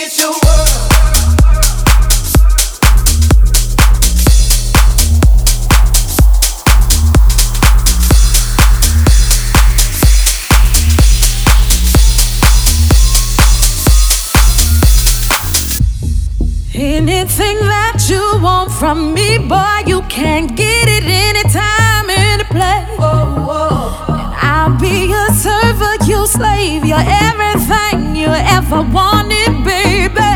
It's your world. Anything that you want from me, boy, you can get it anytime, any place. And I'll be your servant, you slave, you're everything you ever wanted, baby.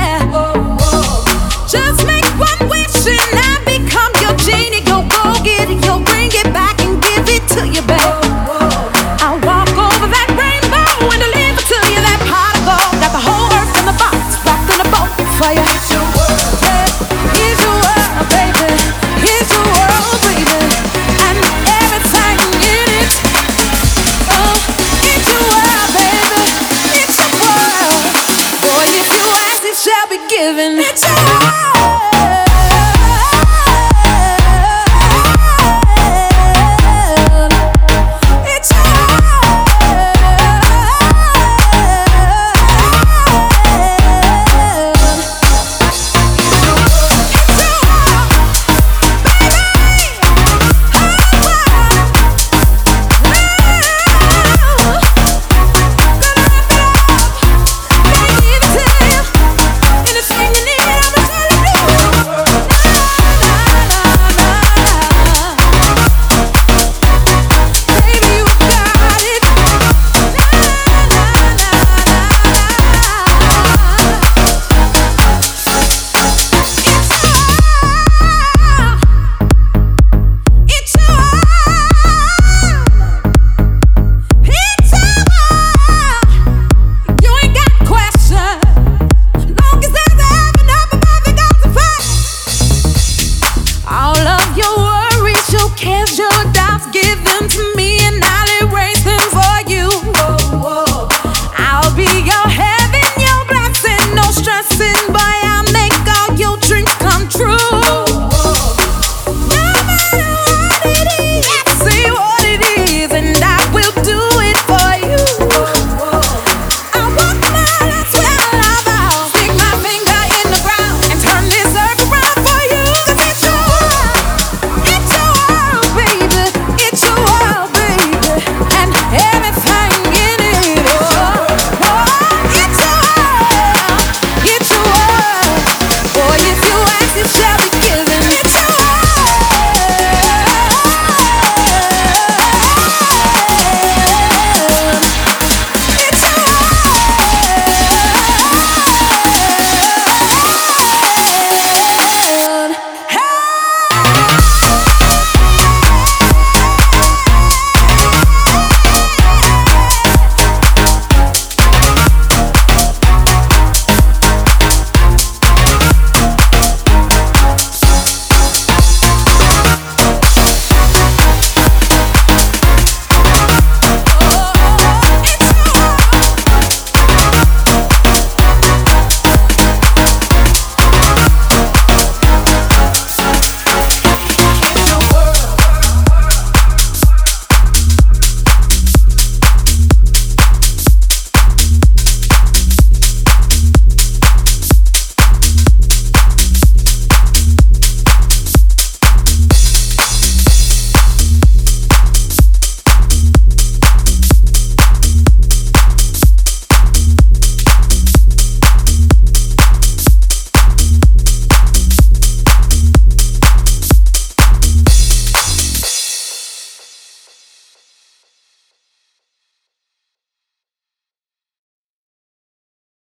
Just make one wish and I become your genie. You'll go get it, you'll bring it back and give it to you, baby. I'll walk over that rainbow and deliver to you that pot of gold. Got the whole earth in the box, wrapped in a bow for you. Shall be given. It's your world.